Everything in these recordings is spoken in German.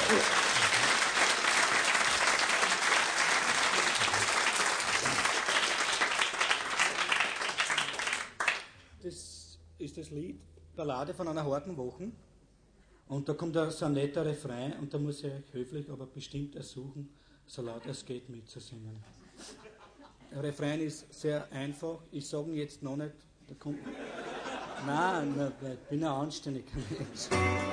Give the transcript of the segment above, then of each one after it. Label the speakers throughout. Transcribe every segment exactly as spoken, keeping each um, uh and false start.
Speaker 1: Das ist das Lied Ballade von einer harten Woche. Und da kommt so ein netter Refrain und da muss ich euch höflich, aber bestimmt ersuchen, so laut es geht mitzusingen. Der Refrain ist sehr einfach, ich sage ihn jetzt noch nicht. Da kommt nein, nein, ich bin ein anständiger Mensch.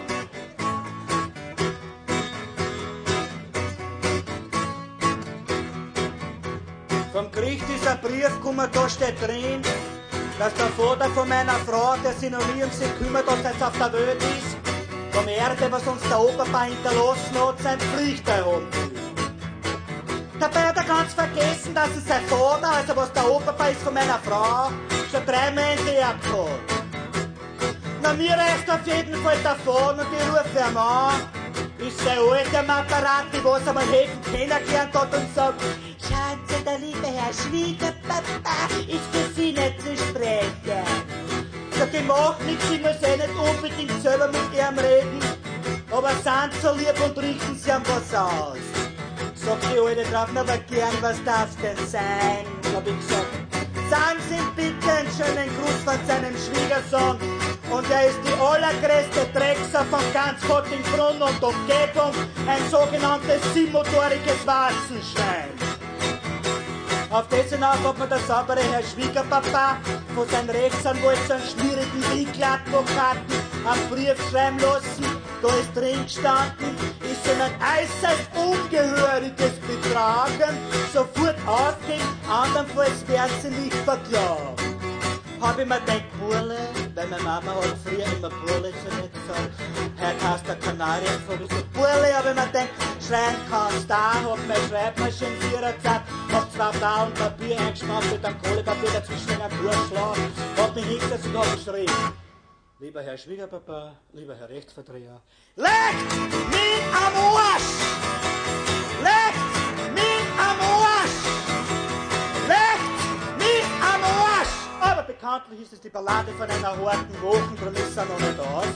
Speaker 1: Vom Gericht ist ein Brief gekommen, da steht drin, dass der Vater von meiner Frau, der sich noch nie um sie kümmert, dass er jetzt auf der Welt ist, vom Erbe, was uns der Opa hinterlassen hat, seine Pflicht erhoben will. Dabei hat er ganz vergessen, dass es sein Vater, also was der Opa ist von meiner Frau, schon dreimal enterbt hat. Na, mir reicht auf jeden Fall davon und ich rufe ihn an, ist sein alter Maserati, was einmal helfen kennengelernt hat und sagt, schauen Sie, der liebe Herr Schwiegerpapa ist für Sie nicht zu sprechen. Sag, ich mach nichts, ich muss eh nicht unbedingt selber mit ihm reden, aber sind so lieb und richten Sie ihm was aus. Sagt die Alte drauf, na, aber gern, was darf denn sein? Hab ich gesagt, sagen Sie ihm bitte einen schönen Gruß von seinem Schwiegersohn. Und er ist die allergrößte Dreckser von ganz Kottingbrunn und Umgebung, ein sogenanntes siebenmotoriges Warzenschwein. Auf das hinauf hat mir der saubere Herr Schwiegerpapa von seinem Rechtsanwalt so einen schwierigen Wiegeladvokaten einen Brief schreiben lassen. Da ist drin gestanden, ist so ein äußerst ungehöriges Betragen sofort ausgehen, andernfalls werden sie nicht verklagt. Hab ich mir gedacht, Burle, weil meine Mama hat früher immer Burle zu mir gesagt, heute heißt der Kanarienvogel, ich so, Burle, hab ich mir gedacht, schreien kannst da, hab meine Schreibmaschine vierzehn, hab zwei Blauen Papier eingeschmaucht mit einem Kohlepapier dazwischen einen Durchschlag, hab mich hingesetzt und hab geschrieben, lieber Herr Schwiegerpapa, lieber Herr Rechtsverdreher, legt mich am Arsch! Legt mich am Arsch! Legt mich am Arsch! Aber bekanntlich ist es die Ballade von einer harten Woche, darum ist er noch nicht aus.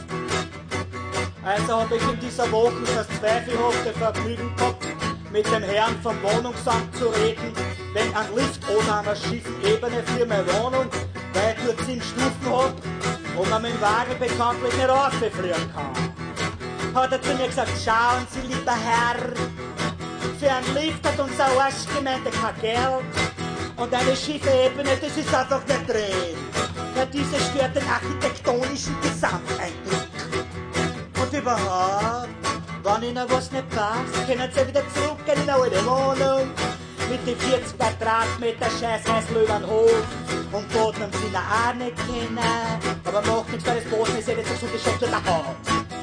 Speaker 1: Also habe ich in dieser Woche das zweifelhafte Vergnügen gehabt, mit dem Herrn vom Wohnungsamt zu reden, wegen einem Lift oder einer schiefen Ebene für meine Wohnung, weil ich nur zehn Stufen habe und man mit dem Wagen bekanntlich nicht rausfliegen kann. Hat er zu mir gesagt, schauen Sie, lieber Herr, für einen Lift hat unser Arschgemeinde kein Geld. Und eine schiefe Ebene, das ist einfach nicht drin. Ja, diese stört den architektonischen Gesamteindruck. Und überhaupt, wenn Ihnen was nicht passt, können Sie wieder zurückgehen in eine alte Wohnung. Mit den vierzig Quadratmeter Scheiß-Heiß-Löwenhof. Und Boden haben Sie ihn auch nicht kennen. Aber macht nichts, weil das Boden ist ja nicht so, das schon zu der Haut.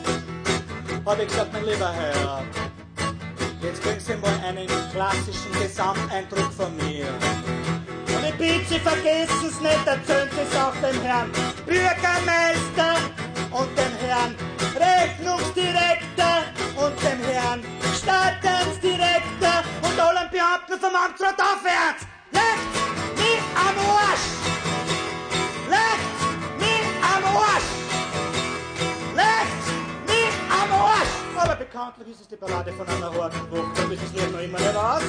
Speaker 1: Hab ich gesagt, mein lieber Herr, jetzt kriegen Sie mal einen klassischen Gesamteindruck von mir. Und ich bitte Sie, vergessen Sie nicht, erzählen Sie es auch dem Herrn Bürgermeister und dem Herrn Rechnungsdirektor und dem Herrn Stadtamtsdirektor und allen Beamten vom Amtsrat aufwärts. Legt mich am Arsch! Legt mich am Arsch! Legt mich am Arsch! Aber bekanntlich ist es die Ballade von einer harten Woche, da ist das Lied noch immer nicht aus.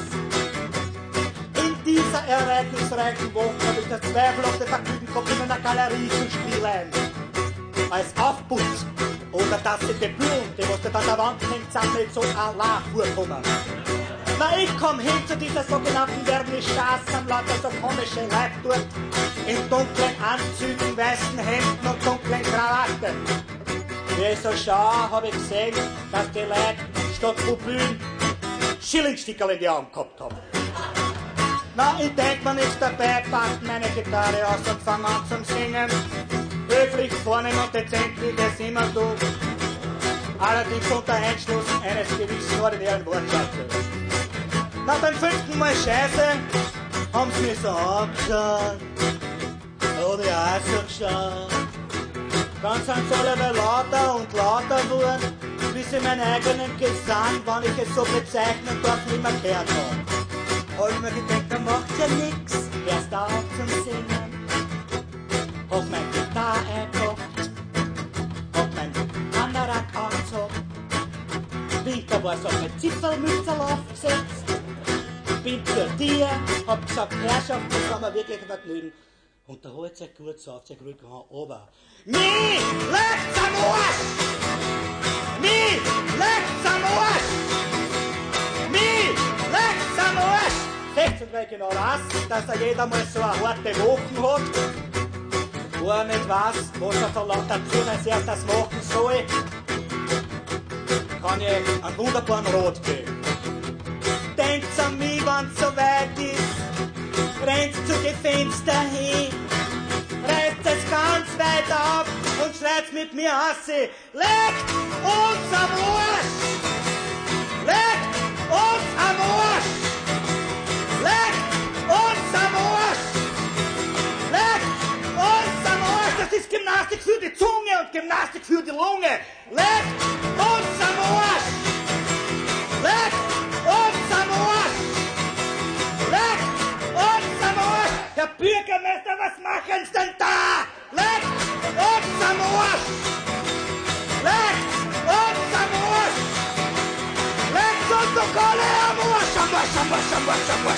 Speaker 1: In dieser ereignisreichen Woche habe ich das zweifelhafte Vergnügen gehabt, in einer Galerie zu spielen. Als Aufputz oder dass die Debüte, was da an der Wand hängt, sind nicht so Allah vorkommen. Na, ich komm hin zu dieser sogenannten Vernissage, am lauter so komische Leute dort, in dunklen Anzügen, weißen Hemden und dunklen Krawatten. Wie ich so schaue, habe ich gesehen, dass die Leute statt Rubin Schillingstickerl in die Augen gehabt haben. Na, ich denk mir nichts dabei, packt meine Gitarre aus und fang an zum Singen. Höflich, vornehm und dezent, wie das immer tut. Allerdings unter Einschluss eines gewissen ordinären Wortschatzes. Na, beim fünften Mal Scheiße haben sie mich so angeschaut. Hab ich auch so geschaut. Dann sind sie alle lauter und lauter geworden, bis ich meinen eigenen Gesang, wenn ich es so bezeichnen darf, nicht mehr gehört habe. Hab ich mir gedacht, da macht ja nix, erst auf zum Singen. Hab mein Gitarre eingemacht, hab mein Anorak angezogen. Winter war war so eine Zipfelmütze aufgesetzt. Bin zur Tier, hab gesagt, Herrschaft, das war mir wirklich ein Vergnügen. Und da holt sich gut so auf sich Rücken runter. Mi leckt's am Arsch! Mi leckt's am Arsch! Mi leckt's am Arsch! sechzehn weil genau das, dass da jeder mal so eine harte Woche hat, wo er nicht weiß, was er verlangt dazu, dass er das machen soll, kann ich einen wunderbaren Rat geben. Denkt's an mich, wenn's so weit ist, rennt zu den Fenster hin, reißt es ganz weit auf und schreit's mit mir Hasse. Leckt uns am Arsch! Leckt uns am Arsch! Leckt uns am Arsch! Leckt uns am Arsch! Das ist Gymnastik für die Zunge und Gymnastik für die Lunge. Leckt uns am Arsch! Leckt uns am Arsch! Leckt uns am Arsch! Herr Bürgermeister, was machen's denn da? Leckt uns am Arsch! Leckt uns am Arsch! Leckt uns doch alle am Arsch! Am Arsch, am Arsch, am Arsch, am Arsch!